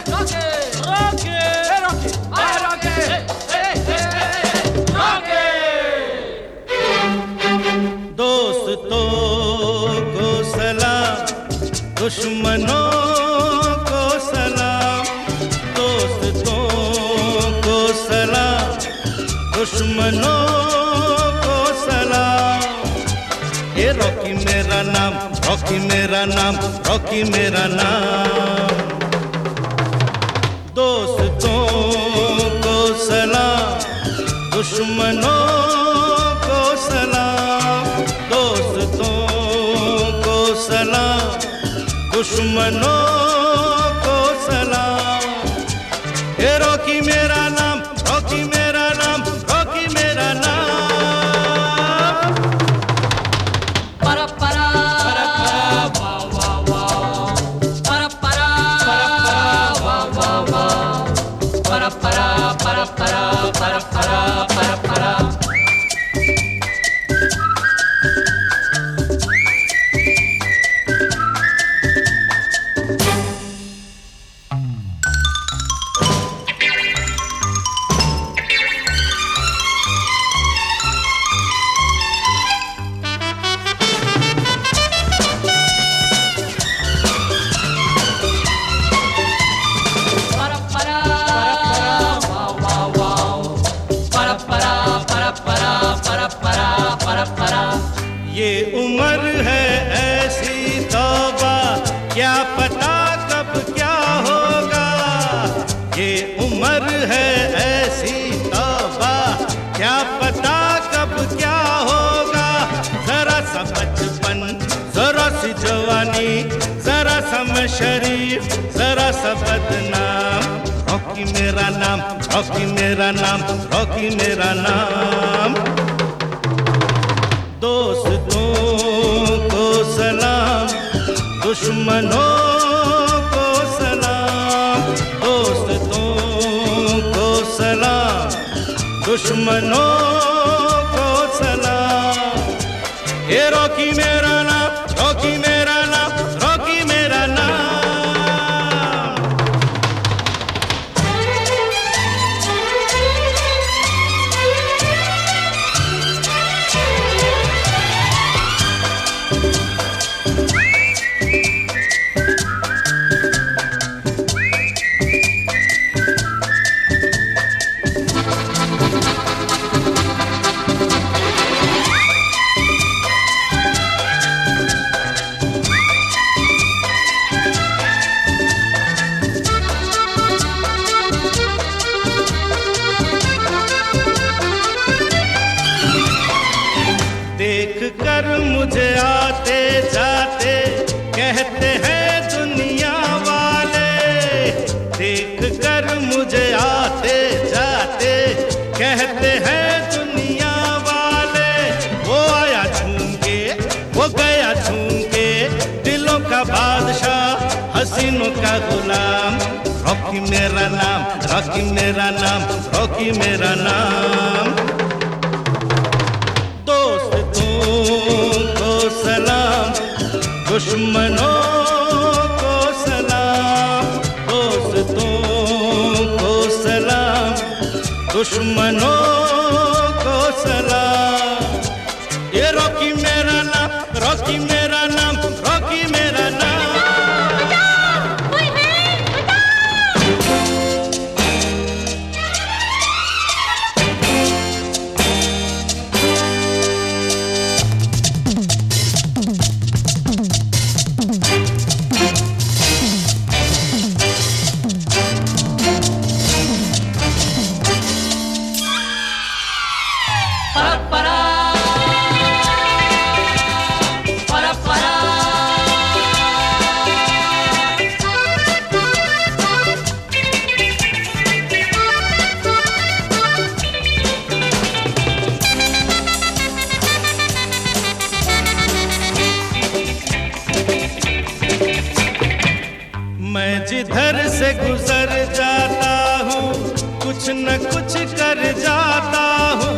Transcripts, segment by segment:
दोस्तों को सलाम, दुश्मनों को सलाम, दोस्तों को सलाम, दुश्मनों को सलाम। ये रॉकी मेरा नाम, रॉकी मेरा नाम, रॉकी मेरा नाम। दोस्तों को सलाम, दुश्मनों को सलाम, दोस्तों को सलाम, दुश्मनों को सलाम। ये रॉकी मेरा नाम, रॉकी मेरा नाम, रॉकी मेरा नाम। para para wow wow wow para para wow wow wow para para para para para para para ये उम्र है ऐसी तौबा, क्या पता कब क्या होगा। ये उम्र है ऐसी तौबा, क्या पता कब क्या होगा। जरा सा बचपन, जरा सी जवानी, जरा सा मैं शरीफ, जरा सा बदनाम। रॉकी मेरा नाम, रॉकी मेरा नाम, रॉकी मेरा नाम। दोस्तों को सलाम, दुश्मनों को सलाम, दोस्तों को सलाम, दुश्मनों को सलाम। ये रॉकी मेरा नाम, रॉकी मेरा नाम, रॉकी मेरा नाम। देख कर मुझे आते जाते कहते हैं दुनिया वाले। देख कर मुझे आते जाते कहते हैं दुनिया वाले। वो आया झूम के, वो गया झूम के, दिलों का बादशाह, हसीनों का गुलाम। रॉकी मेरा नाम, रॉकी मेरा नाम, रॉकी मेरा नाम। को सलाम, दुश्मनों को सलाम, दोस्तों को सलाम, दुश्मनों को सलाम। ये रॉकी मेरा नाम, रॉकी मेरा नाम, रॉकी मेरा नाम। मैं जिधर से गुजर जाता हूँ, कुछ न कुछ कर जाता हूँ।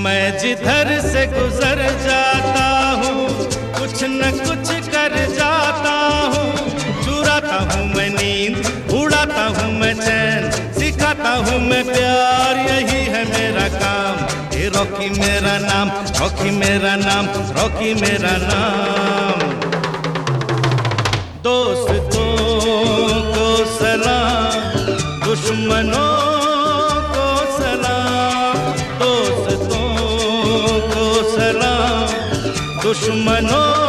मैं जिधर से गुजर जाता हूँ कुछ न कुछ कर जाता हूँ। चुराता हूँ मैं नींद, उड़ाता हूँ मैं चैन, सिखाता हूँ मैं प्यार, यही है मेरा काम। ये रॉकी मेरा नाम, रॉकी मेरा नाम, रॉकी मेरा नाम। दोस्तों को सलाम, दुश्मनों को सलाम, दोस्तों को सलाम, दुश्मनों